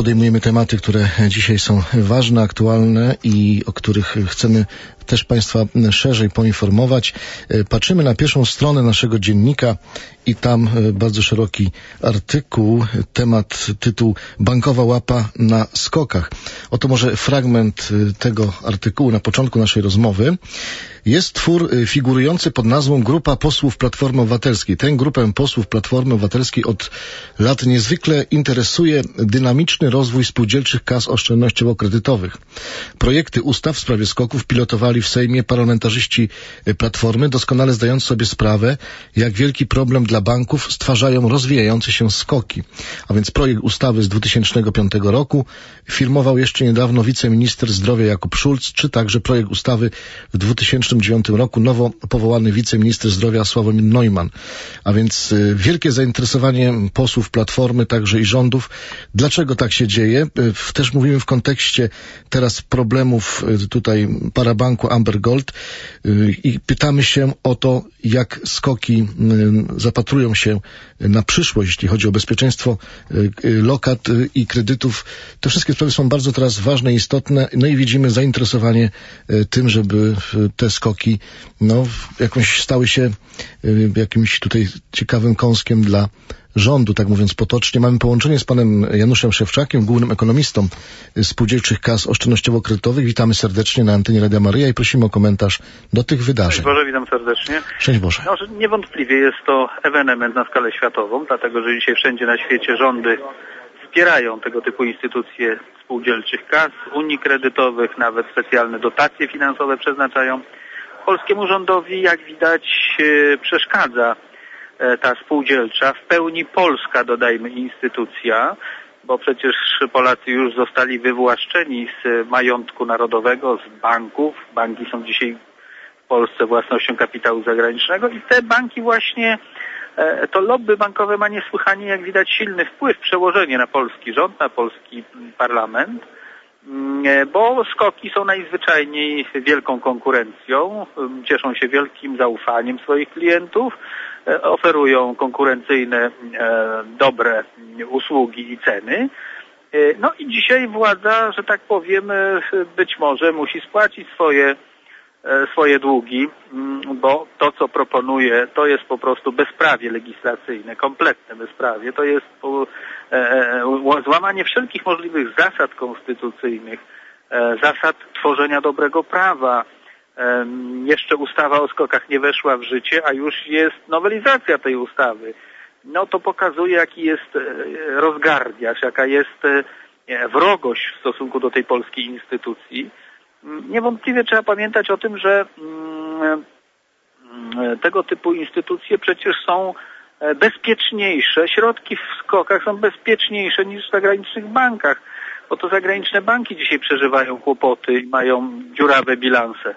podejmujemy tematy, które dzisiaj są ważne, aktualne i o których chcemy też Państwa szerzej poinformować. Patrzymy na pierwszą stronę naszego dziennika i tam bardzo szeroki artykuł, tytuł Bankowa łapa na skokach. Oto może fragment tego artykułu na początku naszej rozmowy. Jest twór figurujący pod nazwą Grupa Posłów Platformy Obywatelskiej. Tę grupę posłów Platformy Obywatelskiej od lat niezwykle interesuje dynamiczny rozwój spółdzielczych kas oszczędnościowo-kredytowych. Projekty ustaw w sprawie skoków pilotowali w Sejmie parlamentarzyści Platformy, doskonale zdając sobie sprawę, jak wielki problem dla banków stwarzają rozwijające się skoki. A więc projekt ustawy z 2005 roku firmował jeszcze niedawno wiceminister zdrowia Jakub Schulz, czy także projekt ustawy w 2009 roku nowo powołany wiceminister zdrowia Sławomir Neumann. A więc wielkie zainteresowanie posłów Platformy, także i rządów. Dlaczego tak się dzieje? Też mówimy w kontekście teraz problemów tutaj parabanku Amber Gold i pytamy się o to, jak skoki zapatrują się na przyszłość, jeśli chodzi o bezpieczeństwo lokat i kredytów. Te wszystkie sprawy są bardzo teraz ważne i istotne. No i widzimy zainteresowanie tym, żeby te skoki jakoś stały się jakimś tutaj ciekawym kąskiem dla rządu, tak mówiąc potocznie. Mamy połączenie z panem Januszem Szewczakiem, głównym ekonomistą spółdzielczych kas oszczędnościowo-kredytowych. Witamy serdecznie na antenie Radia Maryja i prosimy o komentarz do tych wydarzeń. Szczęść Boże, witam serdecznie. Szczęść Boże. Niewątpliwie jest to ewenement na skalę światową, dlatego że dzisiaj wszędzie na świecie rządy wspierają tego typu instytucje spółdzielczych kas, unii kredytowych, nawet specjalne dotacje finansowe przeznaczają. Polskiemu rządowi, jak widać, przeszkadza ta spółdzielcza, w pełni polska, dodajmy, instytucja, bo przecież Polacy już zostali wywłaszczeni z majątku narodowego, z banków. Banki są dzisiaj w Polsce własnością kapitału zagranicznego i te banki właśnie, to lobby bankowe ma niesłychanie, jak widać, silny wpływ, przełożenie na polski rząd, na polski parlament, bo skoki są najzwyczajniej wielką konkurencją, cieszą się wielkim zaufaniem swoich klientów, oferują konkurencyjne, dobre usługi i ceny. No i dzisiaj władza, że tak powiem, być może musi spłacić swoje długi, bo to, co proponuje, to jest po prostu bezprawie legislacyjne, kompletne bezprawie. To jest złamanie wszelkich możliwych zasad konstytucyjnych, zasad tworzenia dobrego prawa. Jeszcze ustawa o skokach nie weszła w życie, a już jest nowelizacja tej ustawy. No to pokazuje, jaki jest rozgardiasz, jaka jest wrogość w stosunku do tej polskiej instytucji. Niewątpliwie trzeba pamiętać o tym, że tego typu instytucje przecież są bezpieczniejsze, środki w skokach są bezpieczniejsze niż w zagranicznych bankach, bo to zagraniczne banki dzisiaj przeżywają kłopoty i mają dziurawe bilanse.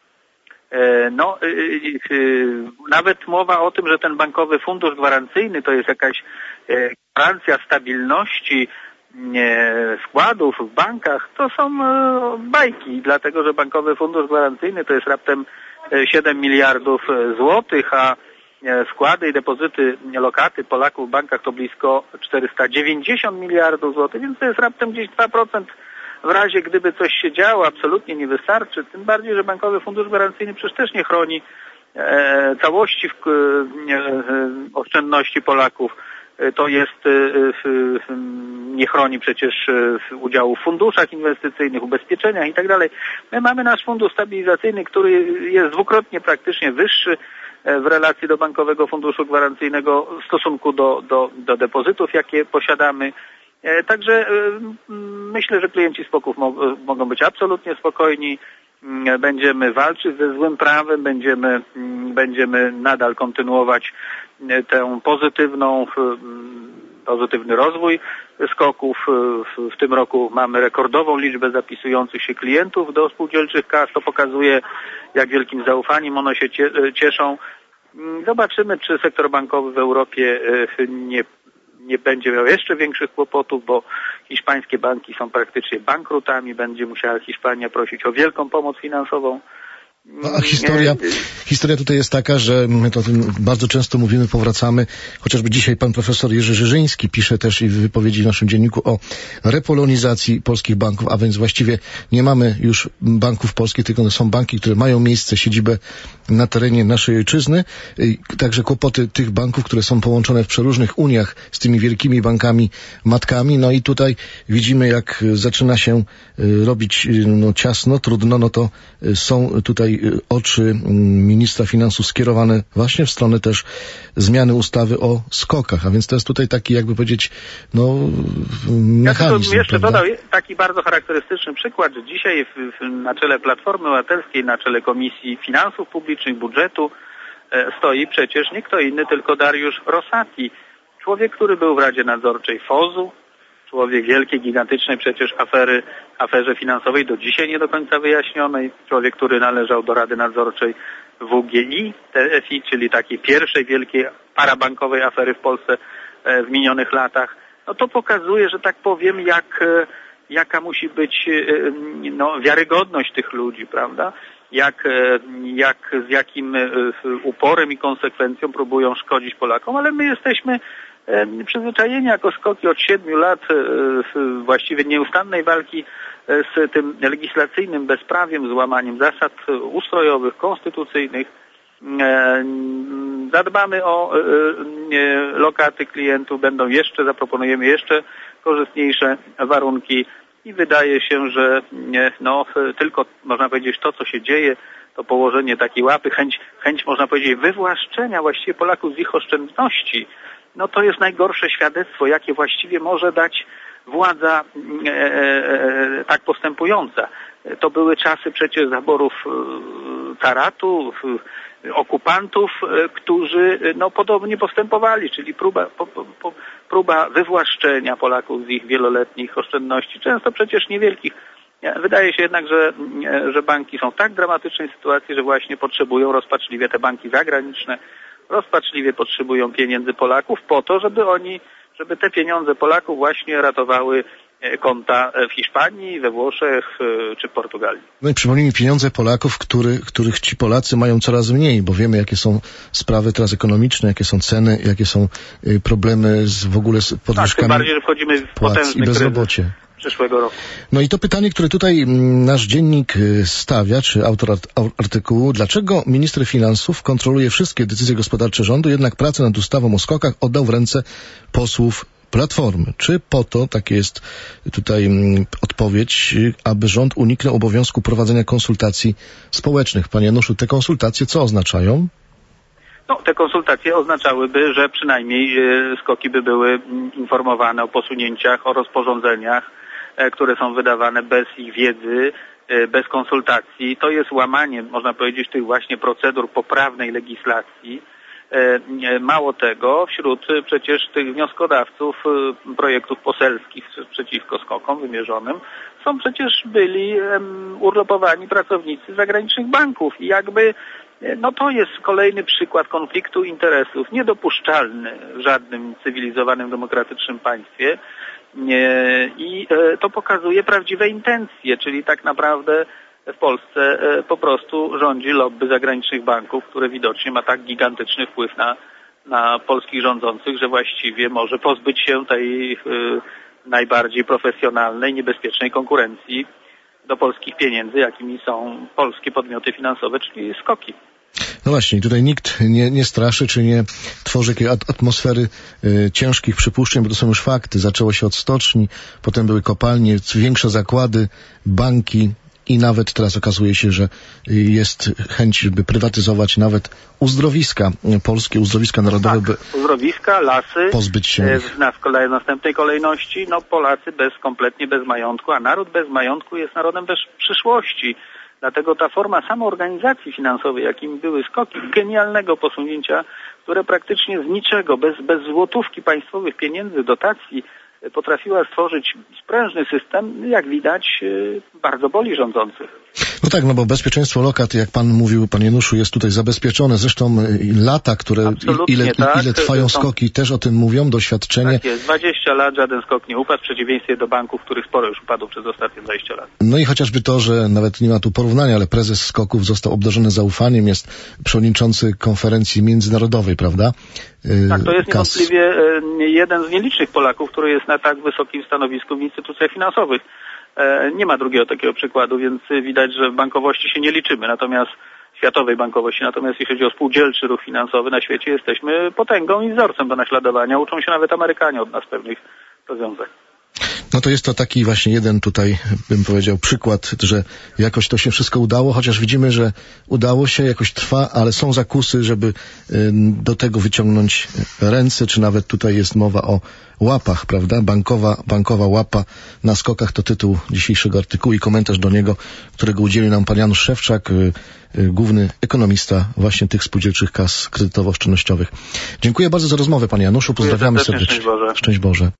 Nawet mowa o tym, że ten bankowy fundusz gwarancyjny to jest jakaś gwarancja stabilności wkładów w bankach, to są bajki, dlatego że bankowy fundusz gwarancyjny to jest raptem 7 miliardów złotych, a wkłady i depozyty, lokaty Polaków w bankach to blisko 490 miliardów złotych, więc to jest raptem gdzieś 2%. W razie gdyby coś się działo, absolutnie nie wystarczy, tym bardziej, że Bankowy Fundusz Gwarancyjny przecież też nie chroni całości oszczędności Polaków. To jest, nie chroni przecież udziału w funduszach inwestycyjnych, ubezpieczeniach i tak dalej. My mamy nasz fundusz stabilizacyjny, który jest dwukrotnie praktycznie wyższy w relacji do Bankowego Funduszu Gwarancyjnego w stosunku do depozytów, jakie posiadamy. Także myślę, że klienci skoków mogą być absolutnie spokojni. Będziemy walczyć ze złym prawem, będziemy nadal kontynuować tę pozytywny rozwój skoków. W tym roku mamy rekordową liczbę zapisujących się klientów do spółdzielczych kas. To pokazuje, jak wielkim zaufaniem one się cieszą. Zobaczymy, czy sektor bankowy w Europie nie będzie miał jeszcze większych kłopotów, bo hiszpańskie banki są praktycznie bankrutami. Będzie musiała Hiszpania prosić o wielką pomoc finansową A historia tutaj jest taka, że my to o tym bardzo często mówimy, powracamy. Chociażby dzisiaj pan profesor Jerzy Żyżyński pisze też i w wypowiedzi w naszym dzienniku o repolonizacji polskich banków, a więc właściwie nie mamy już banków polskich, tylko są banki, które mają miejsce, siedzibę na terenie naszej ojczyzny. Także kłopoty tych banków, które są połączone w przeróżnych uniach z tymi wielkimi bankami matkami. No i tutaj widzimy, jak zaczyna się robić ciasno, trudno, to są tutaj oczy ministra finansów skierowane właśnie w stronę też zmiany ustawy o skokach, a więc to jest tutaj taki, jakby powiedzieć, mechanizm. Ja jeszcze dodał taki bardzo charakterystyczny przykład, że dzisiaj na czele Platformy Obywatelskiej, na czele Komisji Finansów Publicznych, Budżetu stoi przecież nie kto inny, tylko Dariusz Rosati. Człowiek, który był w Radzie Nadzorczej FOZ-u, człowiek wielkiej, gigantycznej przecież aferze finansowej, do dzisiaj nie do końca wyjaśnionej. Człowiek, który należał do Rady Nadzorczej WGI, TFI, czyli takiej pierwszej wielkiej parabankowej afery w Polsce w minionych latach. No to pokazuje, że tak powiem, jaka musi być wiarygodność tych ludzi, prawda? Z jakim uporem i konsekwencją próbują szkodzić Polakom, ale my jesteśmy przyzwyczajeni jako Skoki od 7 lat właściwie nieustannej walki z tym legislacyjnym bezprawiem, z łamaniem zasad ustrojowych, konstytucyjnych. Zadbamy o lokaty klientów, zaproponujemy jeszcze korzystniejsze warunki i wydaje się, że tylko można powiedzieć to, co się dzieje, to położenie takiej łapy, chęć można powiedzieć wywłaszczenia właściwie Polaków z ich oszczędności, to jest najgorsze świadectwo, jakie właściwie może dać władza tak postępująca. To były czasy przecież zaborów caratu, okupantów, którzy podobnie postępowali, czyli próba wywłaszczenia Polaków z ich wieloletnich oszczędności, często przecież niewielkich. Wydaje się jednak, że banki są w tak dramatycznej sytuacji, że właśnie potrzebują rozpaczliwie, te banki zagraniczne, rozpaczliwie potrzebują pieniędzy Polaków po to, żeby te pieniądze Polaków właśnie ratowały konta w Hiszpanii, we Włoszech czy w Portugalii. No i przypomnijmy, pieniądze Polaków, których ci Polacy mają coraz mniej, bo wiemy, jakie są sprawy teraz ekonomiczne, jakie są ceny, jakie są problemy w ogóle z podwyżkami tym bardziej, że wchodzimy w potężny i bezrobocie przyszłego roku. No i to pytanie, które tutaj nasz dziennik stawia, czy autor artykułu, dlaczego minister finansów kontroluje wszystkie decyzje gospodarcze rządu, jednak pracę nad ustawą o skokach oddał w ręce posłów Platformy. Czy po to, takie jest tutaj odpowiedź, aby rząd uniknął obowiązku prowadzenia konsultacji społecznych? Panie Januszu, te konsultacje co oznaczają? Te konsultacje oznaczałyby, że przynajmniej skoki by były informowane o posunięciach, o rozporządzeniach, które są wydawane bez ich wiedzy, bez konsultacji. To jest łamanie, można powiedzieć, tych właśnie procedur poprawnej legislacji. Mało tego, wśród przecież tych wnioskodawców projektów poselskich przeciwko skokom wymierzonym są przecież byli urlopowani pracownicy zagranicznych banków i to jest kolejny przykład konfliktu interesów, niedopuszczalny w żadnym cywilizowanym, demokratycznym państwie i to pokazuje prawdziwe intencje, czyli tak naprawdę w Polsce po prostu rządzi lobby zagranicznych banków, które widocznie ma tak gigantyczny wpływ na polskich rządzących, że właściwie może pozbyć się tej najbardziej profesjonalnej, niebezpiecznej konkurencji do polskich pieniędzy, jakimi są polskie podmioty finansowe, czyli skoki. No właśnie, tutaj nikt nie straszy, czy nie tworzy jakiej atmosfery ciężkich przypuszczeń, bo to są już fakty. Zaczęło się od stoczni, potem były kopalnie, większe zakłady, banki i nawet teraz okazuje się, że jest chęć, by prywatyzować nawet uzdrowiska polskie, uzdrowiska narodowe. Uzdrowiska, lasy, pozbyć się ich. W następnej kolejności Polacy kompletnie bez majątku, a naród bez majątku jest narodem bez przyszłości. Dlatego ta forma samoorganizacji finansowej, jakim były skoki, genialnego posunięcia, które praktycznie z niczego, bez złotówki państwowych pieniędzy, dotacji, potrafiła stworzyć sprężny system, jak widać, bardzo boli rządzących. No tak, no bo bezpieczeństwo lokat, jak pan mówił, panie Januszu, jest tutaj zabezpieczone. Zresztą lata, ile trwają skoki, też o tym mówią, doświadczenie. Tak jest, 20 lat żaden skok nie upadł, w przeciwieństwie do banków, których sporo już upadło przez ostatnie 20 lat. No i chociażby to, że nawet nie ma tu porównania, ale prezes Skoków został obdarzony zaufaniem, jest przewodniczący konferencji międzynarodowej, prawda? Tak, to jest niewątpliwie jeden z nielicznych Polaków, który jest na tak wysokim stanowisku w instytucjach finansowych. Nie ma drugiego takiego przykładu, więc widać, że w bankowości się nie liczymy, natomiast światowej bankowości, natomiast jeśli chodzi o spółdzielczy ruch finansowy na świecie, jesteśmy potęgą i wzorcem do naśladowania. Uczą się nawet Amerykanie od nas pewnych rozwiązań. No to jest to taki właśnie jeden tutaj, bym powiedział, przykład, że jakoś to się wszystko udało, chociaż widzimy, że udało się, jakoś trwa, ale są zakusy, żeby do tego wyciągnąć ręce, czy nawet tutaj jest mowa o łapach, prawda? Bankowa łapa na skokach to tytuł dzisiejszego artykułu i komentarz do niego, którego udzielił nam pan Janusz Szewczak, główny ekonomista właśnie tych spółdzielczych kas kredytowo-oszczędnościowych. Dziękuję bardzo za rozmowę, panie Januszu. Pozdrawiamy serdecznie. Szczęść Boże. Szczęść Boże.